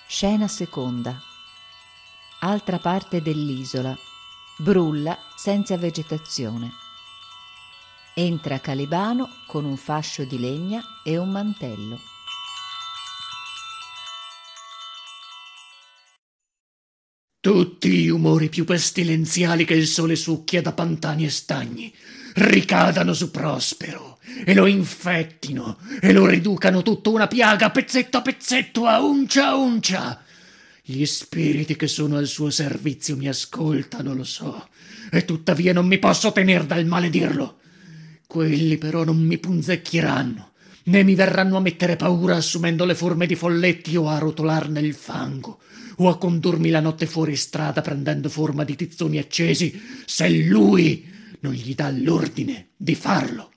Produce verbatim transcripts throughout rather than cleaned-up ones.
Scena seconda. Altra parte dell'isola. Brulla senza vegetazione. Entra Calibano con un fascio di legna e un mantello. Tutti gli umori più pestilenziali che il sole succhia da pantani e stagni ricadano su Prospero e lo infettino e lo riducano tutto una piaga, pezzetto a pezzetto, a uncia a uncia. Gli spiriti che sono al suo servizio mi ascoltano, lo so, e tuttavia non mi posso tener dal maledirlo. Quelli però non mi punzecchieranno, né mi verranno a mettere paura assumendo le forme di folletti o a rotolar nel fango, o a condurmi la notte fuori strada prendendo forma di tizzoni accesi, se lui non gli dà l'ordine di farlo.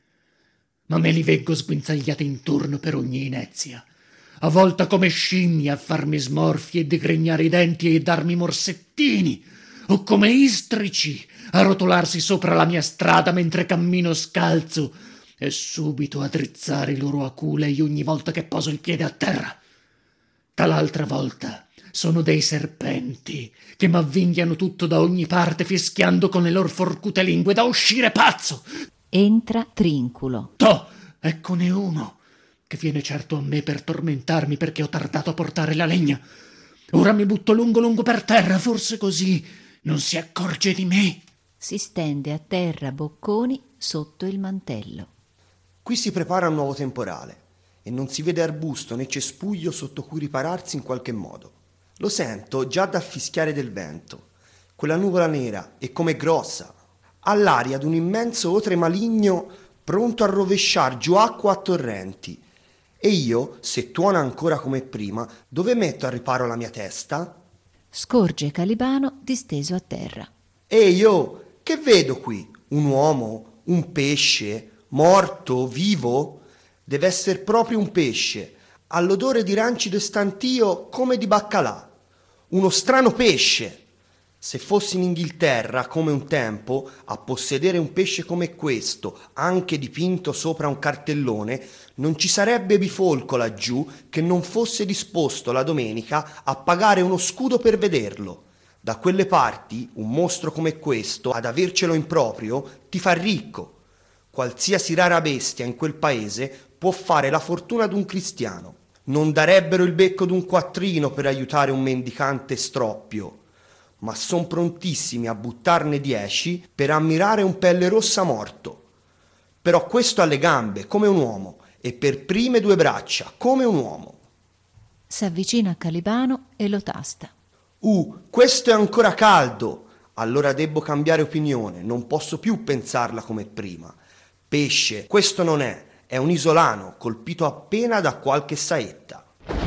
Ma me li veggo sguinzagliati intorno per ogni inezia, a volta come scimmie a farmi smorfie e digrignare i denti e darmi morsettini, o come istrici a rotolarsi sopra la mia strada mentre cammino scalzo e subito a drizzare i loro aculei ogni volta che poso il piede a terra. Tal'altra volta sono dei serpenti che m'avvinghiano tutto da ogni parte fischiando con le lor forcute lingue da uscire pazzo. Entra Trinculo. Toh, eccone uno che viene certo a me per tormentarmi perché ho tardato a portare la legna. Ora mi butto lungo lungo per terra, forse così non si accorge di me. Si stende a terra bocconi sotto il mantello. Qui si prepara un nuovo temporale e non si vede arbusto né cespuglio sotto cui ripararsi in qualche modo. Lo sento già dal fischiare del vento. Quella nuvola nera e come grossa, ha l'aria d'un immenso otre maligno pronto a rovesciar giù acqua a torrenti. E io, se tuona ancora come prima, dove metto a riparo la mia testa? Scorge Calibano disteso a terra. Ehi io, che vedo qui? Un uomo? Un pesce? Morto? Vivo? Deve essere proprio un pesce, all'odore di rancido e stantio come di baccalà. Uno strano pesce. Se fossi in Inghilterra, come un tempo, a possedere un pesce come questo, anche dipinto sopra un cartellone, non ci sarebbe bifolco laggiù che non fosse disposto la domenica a pagare uno scudo per vederlo. Da quelle parti, un mostro come questo, ad avercelo in proprio, ti fa ricco. Qualsiasi rara bestia in quel paese può fare la fortuna d'un cristiano. Non darebbero il becco d'un quattrino per aiutare un mendicante stroppio, ma son prontissimi a buttarne dieci per ammirare un pelle rossa morto. Però questo ha le gambe come un uomo e per prime due braccia come un uomo. S'avvicina a Calibano e lo tasta. Uh, questo è ancora caldo. Allora debbo cambiare opinione, non posso più pensarla come prima. Pesce, questo non è, è un isolano colpito appena da qualche saetta.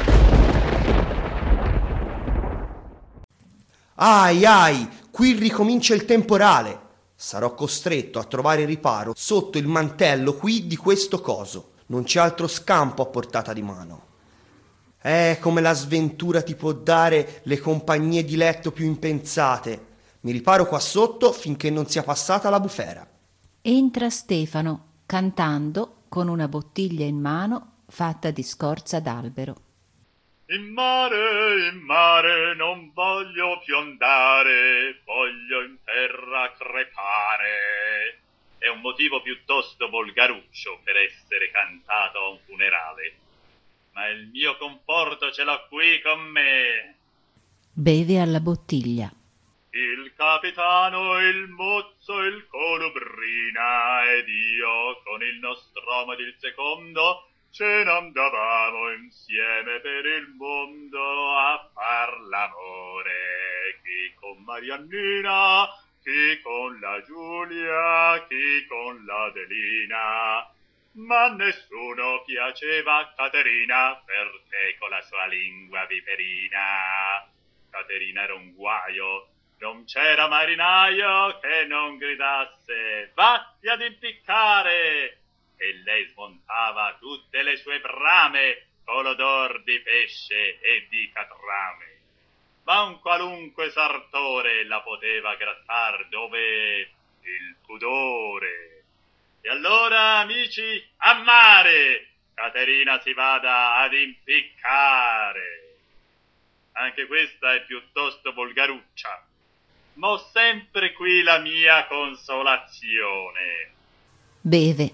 Ai ai, qui ricomincia il temporale. Sarò costretto a trovare riparo sotto il mantello qui di questo coso. Non c'è altro scampo a portata di mano. Eh, come la sventura ti può dare le compagnie di letto più impensate. Mi riparo qua sotto finché non sia passata la bufera. Entra Stefano, cantando con una bottiglia in mano fatta di scorza d'albero. In mare, in mare non voglio più andare, voglio in terra crepare. È un motivo piuttosto volgaruccio per essere cantato a un funerale, ma il mio conforto ce l'ho qui con me. Beve alla bottiglia. Il capitano, il mozzo, il colubrina ed io con il Nostromo ed il secondo ce n'andavamo insieme per il mondo a far l'amore, chi con Mariannina, chi con la Giulia, chi con l'Adelina, ma nessuno piaceva a Caterina perché con la sua lingua viperina. Caterina era un guaio, non c'era marinaio che non gridasse vatti ad impiccare, e lei smontava tutte le sue brame con l'odor di pesce e di catrame. Ma un qualunque sartore la poteva grattar dove il pudore. E allora, amici, a mare! Caterina si vada ad impiccare. Anche questa è piuttosto volgaruccia. Ma ho sempre qui la mia consolazione. Beve.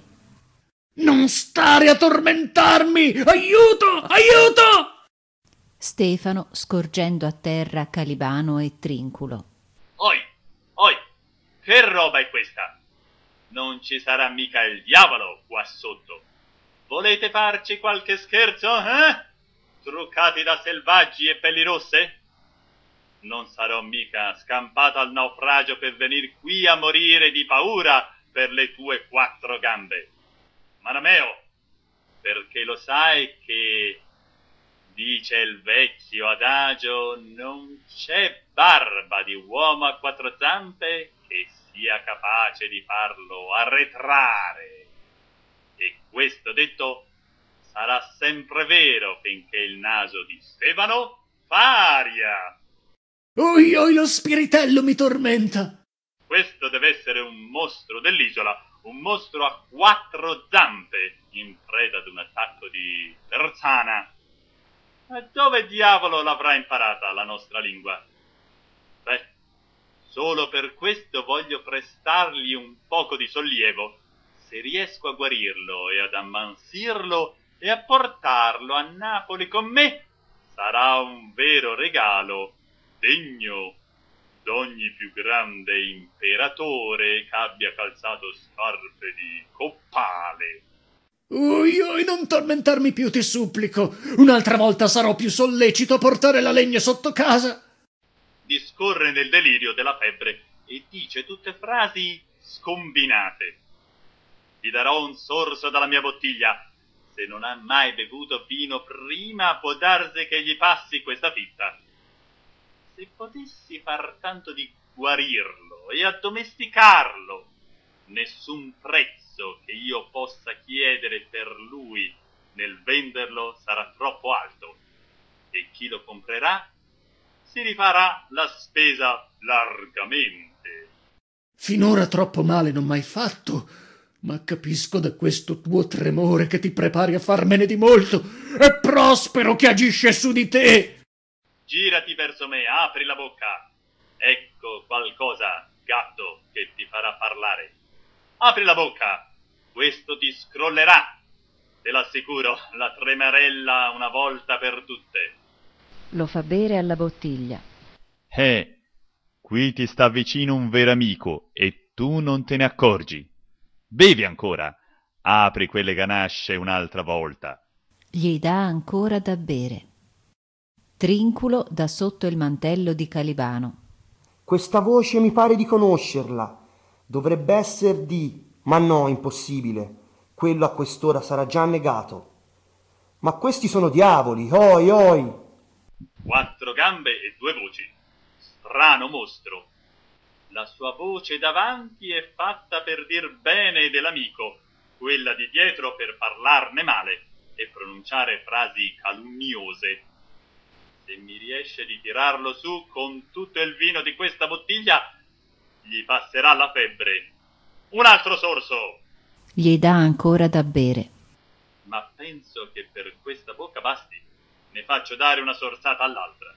Non stare a tormentarmi! Aiuto! Aiuto! Stefano scorgendo a terra Calibano e Trinculo. Oi, oi, che roba è questa? Non ci sarà mica il diavolo qua sotto. Volete farci qualche scherzo, eh? Truccati da selvaggi e pelli rosse? Non sarò mica scampato al naufragio per venir qui a morire di paura per le tue quattro gambe. Marameo, perché lo sai che, dice il vecchio adagio, non c'è barba di uomo a quattro zampe che sia capace di farlo arretrare. E questo detto sarà sempre vero finché il naso di Stefano fa aria. Oi, oi, lo spiritello mi tormenta. Questo deve essere un mostro dell'isola, un mostro a quattro zampe, in preda ad un attacco di terzana. Ma dove diavolo l'avrà imparata la nostra lingua? Beh, solo per questo voglio prestargli un poco di sollievo. Se riesco a guarirlo e ad ammansirlo e a portarlo a Napoli con me, sarà un vero regalo degno d'ogni più grande imperatore che abbia calzato scarpe di coppale. Oi, oi, non tormentarmi più, ti supplico. Un'altra volta sarò più sollecito a portare la legna sotto casa. Discorre nel delirio della febbre e dice tutte frasi scombinate. Gli darò un sorso dalla mia bottiglia. Se non ha mai bevuto vino prima, può darsi che gli passi questa fitta. Se potessi far tanto di guarirlo e addomesticarlo, nessun prezzo che io possa chiedere per lui nel venderlo sarà troppo alto, e chi lo comprerà si rifarà la spesa largamente. Finora troppo male non m'hai fatto, ma capisco da questo tuo tremore che ti prepari a farmene di molto. È Prospero che agisce su di te. Girati verso me, apri la bocca. Ecco qualcosa, gatto, che ti farà parlare. Apri la bocca, questo ti scrollerà. Te l'assicuro, la tremarella una volta per tutte. Lo fa bere alla bottiglia. Eh, qui ti sta vicino un vero amico e tu non te ne accorgi. Bevi ancora, apri quelle ganasce un'altra volta. Gli dà ancora da bere. Trinculo da sotto il mantello di Calibano. Questa voce mi pare di conoscerla. Dovrebbe essere di... Ma no, impossibile. Quello a quest'ora sarà già annegato. Ma questi sono diavoli, oi oi! Quattro gambe e due voci. Strano mostro. La sua voce davanti è fatta per dir bene dell'amico, quella di dietro per parlarne male e pronunciare frasi calunniose. Se mi riesce di tirarlo su con tutto il vino di questa bottiglia, gli passerà la febbre. Un altro sorso! Gli dà ancora da bere. Ma penso che per questa bocca basti. Ne faccio dare una sorsata all'altra.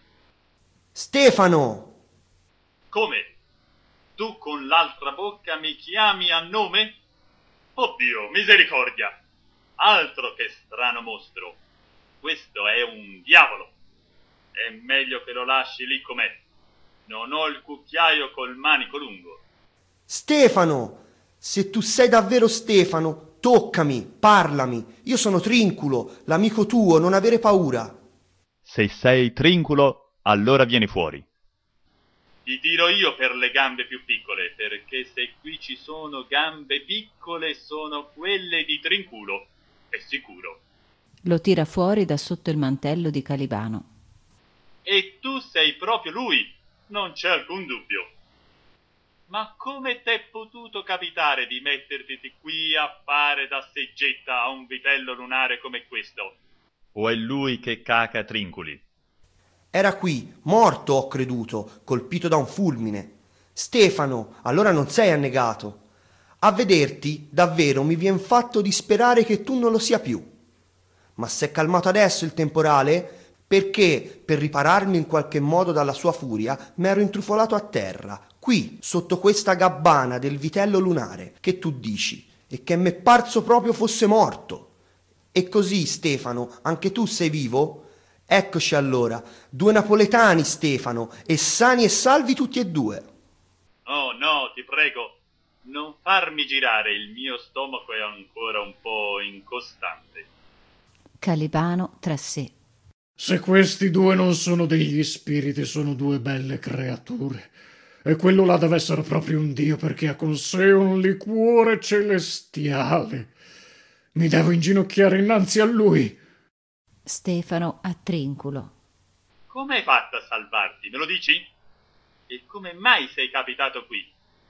Stefano! Come? Tu con l'altra bocca mi chiami a nome? Oddio, misericordia! Altro che strano mostro. Questo è un diavolo. È meglio che lo lasci lì com'è. Non ho il cucchiaio col manico lungo. Stefano! Se tu sei davvero Stefano, toccami, parlami. Io sono Trinculo, l'amico tuo, non avere paura. Se sei Trinculo, allora vieni fuori. Ti tiro io per le gambe più piccole, perché se qui ci sono gambe piccole sono quelle di Trinculo, è sicuro. Lo tira fuori da sotto il mantello di Calibano. E tu sei proprio lui, non c'è alcun dubbio. Ma come t'è potuto capitare di metterti qui a fare da seggetta a un vitello lunare come questo? O è lui che caca Trinculi? Era qui, morto ho creduto, colpito da un fulmine. Stefano, allora non sei annegato. A vederti, davvero mi vien fatto di sperare che tu non lo sia più. Ma s'è calmato adesso il temporale? perché per ripararmi in qualche modo dalla sua furia m'ero intrufolato a terra, qui, sotto questa gabbana del vitello lunare, che tu dici, e che m'è parso proprio fosse morto. E così, Stefano, anche tu sei vivo? Eccoci allora, due napoletani, Stefano, e sani e salvi tutti e due. Oh no, ti prego, non farmi girare, il mio stomaco è ancora un po' incostante. Calibano tra sé. Se questi due non sono degli spiriti, sono due belle creature. E quello là deve essere proprio un dio, perché ha con sé un liquore celestiale. Mi devo inginocchiare innanzi a lui. Stefano a Trinculo. Come hai fatto a salvarti, me lo dici? E come mai sei capitato qui?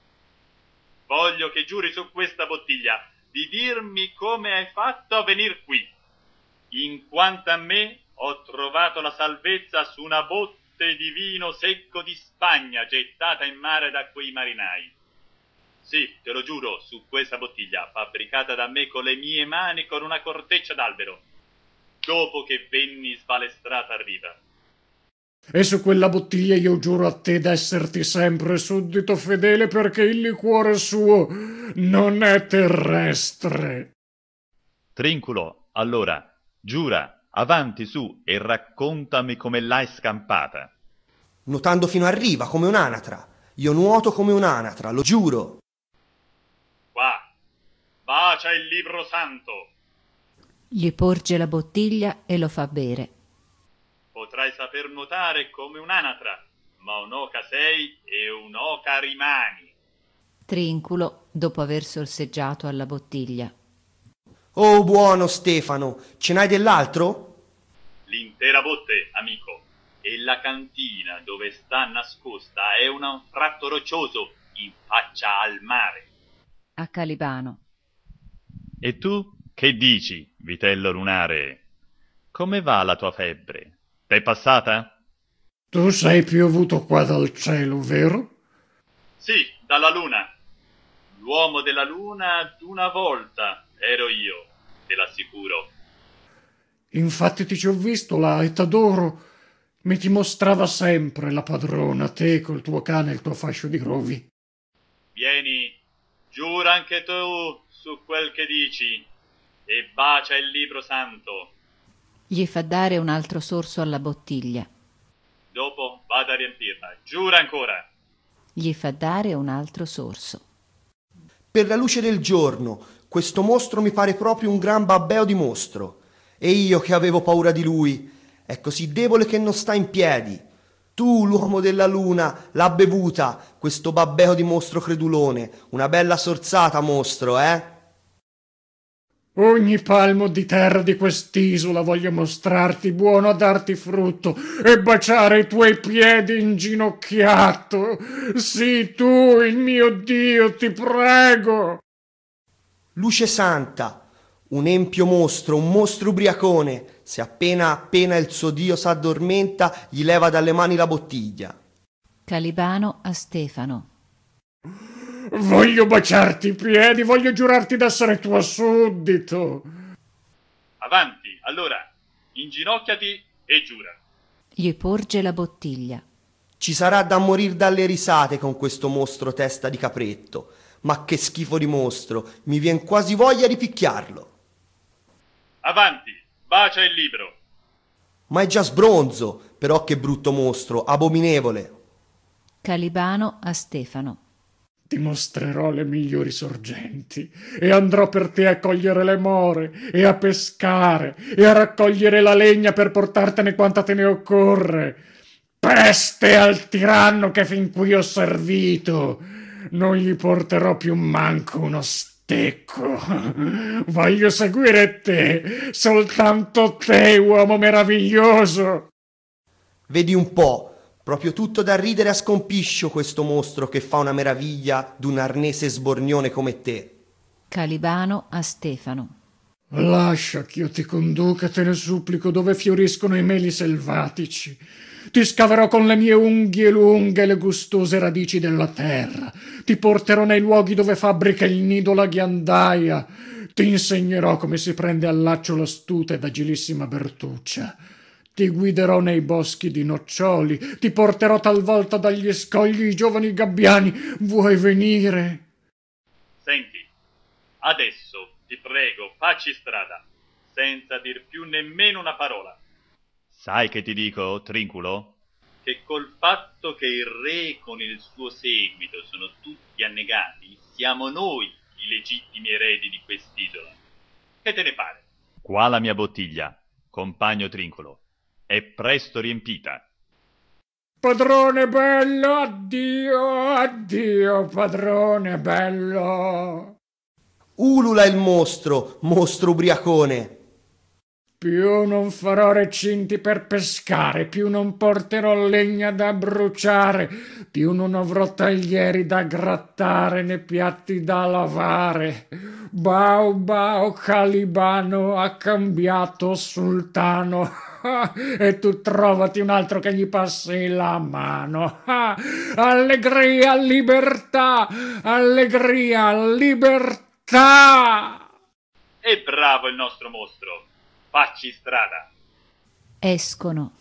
Voglio che giuri su questa bottiglia di dirmi come hai fatto a venir qui. In quanto a me, ho trovato la salvezza su una botte di vino secco di Spagna gettata in mare da quei marinai. Sì, te lo giuro, su questa bottiglia, fabbricata da me con le mie mani con una corteccia d'albero, dopo che venni sbalestrata a riva. E su quella bottiglia io giuro a te d'esserti sempre suddito fedele, perché il liquore suo non è terrestre. Trinculo, allora, giura, avanti su e raccontami come l'hai scampata. Nuotando fino a riva come un'anatra. Io nuoto come un'anatra, lo giuro. Qua, bacia il libro santo. Gli porge la bottiglia e lo fa bere. Potrai saper nuotare come un'anatra, ma un'oca sei e un'oca rimani. Trinculo, dopo aver sorseggiato alla bottiglia. Oh, buono Stefano, ce n'hai dell'altro? L'intera botte, amico, e la cantina dove sta nascosta è un anfratto roccioso in faccia al mare. A Calibano. E tu che dici, vitello lunare? Come va la tua febbre? T'è passata? Tu sei piovuto qua dal cielo, vero? Sì, dalla luna. L'uomo della luna d'una volta ero io, te l'assicuro. Infatti ti ci ho visto là e t'adoro. Mi ti mostrava sempre la padrona, te col tuo cane e il tuo fascio di grovi. Vieni, giura anche tu su quel che dici e bacia il libro santo. Gli fa dare un altro sorso alla bottiglia. Dopo vada a riempirla. Giura ancora. Gli fa dare un altro sorso. Per la luce del giorno, questo mostro mi pare proprio un gran babbeo di mostro. E io che avevo paura di lui, è così debole che non sta in piedi. Tu, l'uomo della luna, l'ha bevuta, questo babbeo di mostro credulone. Una bella sorzata, mostro, eh? Ogni palmo di terra di quest'isola voglio mostrarti buono a darti frutto e baciare i tuoi piedi inginocchiato. Sì, tu, il mio Dio, ti prego. Luce santa, un empio mostro, un mostro ubriacone. Se appena appena il suo Dio s'addormenta, gli leva dalle mani la bottiglia. Calibano a Stefano. Voglio baciarti i piedi, voglio giurarti d'essere tuo suddito. Avanti, allora, inginocchiati e giura. Gli porge la bottiglia. Ci sarà da morir dalle risate con questo mostro testa di capretto. Ma che schifo di mostro, mi vien quasi voglia di picchiarlo. Avanti, bacia il libro. Ma è già sbronzo, però che brutto mostro, abominevole. Calibano a Stefano. Ti mostrerò le migliori sorgenti e andrò per te a cogliere le more e a pescare e a raccogliere la legna per portartene quanta te ne occorre. Peste al tiranno che fin qui ho servito! Non gli porterò più manco uno stecco. Voglio seguire te, soltanto te, uomo meraviglioso. Vedi un po'. Proprio tutto da ridere a scompiscio questo mostro che fa una meraviglia d'un arnese sbornione come te. Calibano a Stefano. Lascia ch'io ti conduca, te ne supplico, dove fioriscono i meli selvatici. Ti scaverò con le mie unghie lunghe le gustose radici della terra. Ti porterò nei luoghi dove fabbrica il nido la ghiandaia. Ti insegnerò come si prende al laccio l'astuta ed agilissima Bertuccia. Ti guiderò nei boschi di noccioli, ti porterò talvolta dagli scogli i giovani gabbiani. Vuoi venire? Senti, adesso ti prego, facci strada, senza dir più nemmeno una parola. Sai che ti dico, Trinculo? Che col fatto che il re con il suo seguito sono tutti annegati, siamo noi i legittimi eredi di quest'isola. Che te ne pare? Qua la mia bottiglia, compagno Trinculo, è presto riempita. Padrone bello, addio, addio, padrone bello. Ulula il mostro, mostro ubriacone. Più non farò recinti per pescare, più non porterò legna da bruciare, più non avrò taglieri da grattare né piatti da lavare. Bau bau Calibano ha cambiato sultano. E tu trovati un altro che gli passi la mano. Allegria, libertà, allegria, libertà. E bravo il nostro mostro. Facci strada. Escono